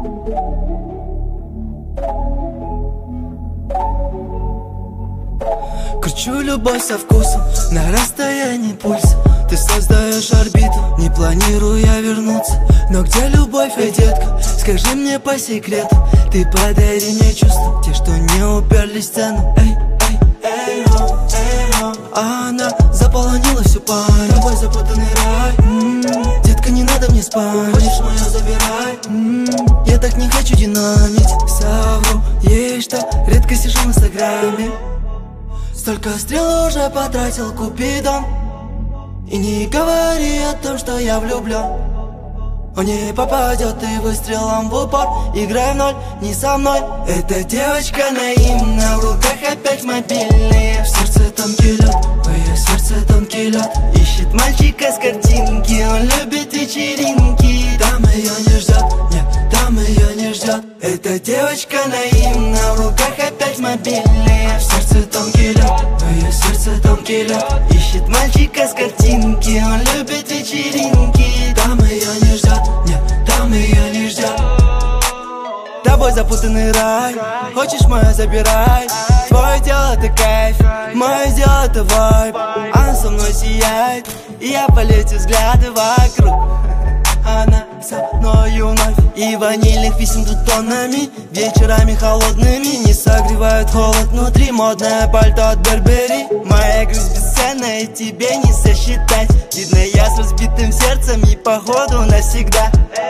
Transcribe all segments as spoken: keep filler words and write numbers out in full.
Кручу любовь со вкусом на расстоянии пульса. Ты создаешь орбиту, не планируя вернуться. Но где любовь, эй, детка? Скажи мне по секрету. Ты подари мне чувства, те, что не уперлись в цену. Эй, эй, эй, о, эй, о. А она заполонила всю память. Тобой запутанный рай. М-м-м. Детка, не надо мне спать. Хочешь мое, забирай. М-м-м. Я так не хочу динамить. Совру ей, что редко сижу в инстаграме. Столько стрел уже потратил Купидон. И не говори о том, что я влюблен. Он не попадет и выстрелом в упор. Играй в ноль, не со мной. Эта девочка наивна, в руках опять мобильные. В сердце тонкий лед, в ее сердце тонкий лед. Ищет мальчика с картинки, он любит вечеринки. Там ее не ждет, нет, там ее не ждет. Эта девочка наивна, в руках опять мобильные. В сердце тонкий лед, в ее сердце тонкий лед. Ищет мальчика с картинки, он любит вечеринки. Там ее не ждет, нет, там ее не ждет. Тобой запутанный рай. Хочешь мое, забирай. Твое дело это кайф, мое дело это вайб. Она со мной сияет, и я в полете взгляды вокруг. Она со мною вновь. И ванильных писем тут тоннами. Вечерами холодными не согревают холод внутри. Модное пальто от Бербери. Моя грусть бесценная, тебе не сосчитать. Видно, я с разбитым сердцем и походу навсегда.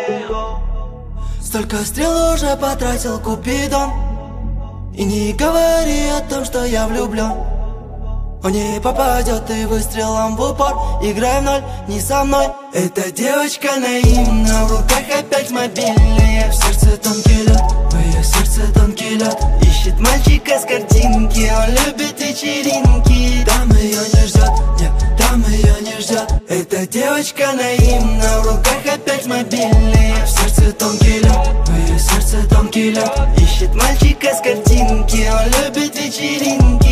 Столько стрел уже потратил Купидон. И не говори о том, что я влюблен. Он не попадет и выстрелом в упор. Играй в ноль, не со мной. Эта девочка наивна, в руках опять мобильные. В сердце тонкий лед, в ее сердце тонкий лед. Ищет мальчика с картинки, он любит вечеринки. Там ее не ждет, нет, там ее не ждет. Эта девочка наивна, в руках опять мобильные. В сердце тонкий лед, в ее сердце тонкий лед. Ищет мальчика с картинки, он любит вечеринки.